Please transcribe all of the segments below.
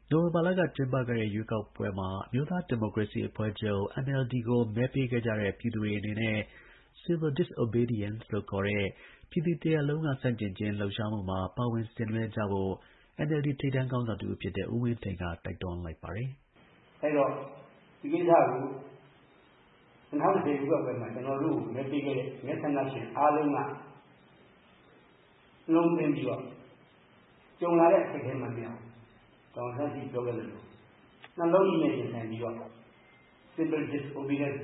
နိုဝင်ဘာလက ကျင်းပခဲ့တဲ့ ရွေးကောက်ပွဲမှာ အမျိုးသား ဒီမိုကရေစီအဖွဲ့ချုပ် NLD ကို မဲပေးခဲ့ကြတဲ့ ပြည်သူတွေအနေနဲ့ Civil Disobedience လို့ခေါ်တဲ့ ပြည်သူတစ်ရပ်လုံးက ဆန့်ကျင်ခြင်း လှုပ်ရှားမှုမှာ ပါဝင်ဆင်နွှဲကြဖို့ NLD ထိပ်တန်းခေါင်းဆောင်တစ်ဦးဖြစ်တဲ့ ဦးဝင်းထိန်က တိုက်တွန်းလိုက်ပါတယ်။အဲဒီတော့ ဒီကိစ္စကို 2010 ရွေးကောက်ပွဲမှာ ကျွန်တော်တို့ကို မဲပေးခဲ့တဲ့ မဲဆန္ဒရှင်အားလုံးက နှလုံးသွင်းပြီးတော့ ကြုံလာတဲ့အခက်အခဲမှန်များဒေါ်အောင်ဆန်းစုကြည်ပြောခဲ့လို့နှလုံးကြီးနဲ့ရင်ဆိုင်ပြီးတော့ Civil Disobedience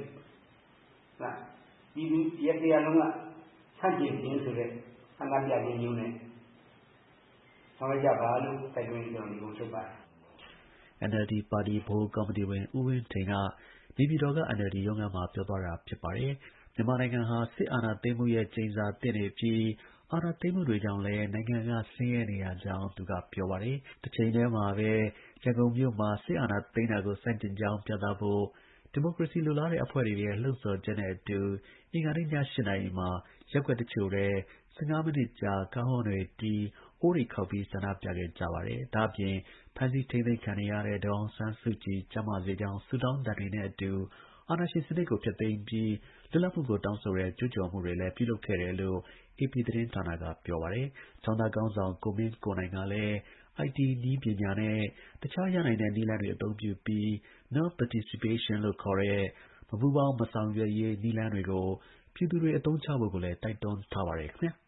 ပြည်သူတစ်ရပ်လုံးကဆန့်ကျင်ခြင်းဆိုတဲ့ဆန္ဒပြခြင်းမျိုးနဲ့ဆောင်ရွက်ကြပါလို့တိုက်တွန်းကြောင်းဒီလိုချုပ်ပါတယ်။ NLD ပါတီ ဗဟိုကော်မတီဝင် ဦးဝင်းထိန်က နေပြည်တော်က NLD ရုံးခန်းမှာ ပြောသွားတာဖြစ်ပါတယ်။ မြန်မာနိုင်ငံဟာ စစ်အာဏာသိမ်းမှုရဲ့ ကျိန်စာသင့်နေပြီး အာဏာသိမ်းမှုတွေကြောင့်လည်း နိုင်ငံက ဆင်းရဲနေရကြောင်း သူက ပြောပါတယ်။ တစ်ချိန်တည်းမှာပဲ ရန်ကုန်မြို့မှာ စစ်အာဏာသိမ်းတာကို ဆန့်ကျင်ကြောင်း ပြသဖို့ ဒီမိုကရေစီလိုလားတဲ့ အဖွဲ့တွေရဲ့ လှုံ့ဆော်ချက်နဲ့အတူ အင်္ဂါနေ့ည 8 နာရီမှာ ရပ်ကွက်တစ်ချို့ထဲ 15 မိနစ်ကြာ ခေါင်းအုံးတွေတီး အိုးတွေခေါက်ပြီး ဆန္ဒပြခဲ့ကြပါတယ်။ ဒါ့အပြင် ဖမ်းဆီးထိန်းသိမ်းခံနေရတဲ့ ဒေါ်အောင်ဆန်းစုကြည် ကျန်းမာစေကြောင်း ဆုတောင်းသံတွေနဲ့အတူ အာဏာရှင်စနစ်ကို ဖျက်သိမ်းပြီး လွတ်လပ်မှုကို တောင်းဆိုတဲ့ ကြွေးကြော်မှုတွေလည်း ပြုလုပ်ခဲ့တယ်လို့ AP သတင်းဌာနက ပြောပါတယ်။ ကျောင်းသားခေါင်းဆောင် ကိုမင်းကိုနိုင်ကလည်း IT နည်းပညာနဲ့ တခြား ရနိုင်တဲ့ နည်းလမ်းတွေ အသုံးပြုပြီး Non-participation လို့ခေါ်တဲ့ မပူးပေါင်း မဆောင်ရွက်ရေး နည်းလမ်းတွေကို ပြည်သူတွေ အသုံးချဖို့ကိုလည်း တိုက်တွန်းထားပါတယ် ခင်ဗျာ။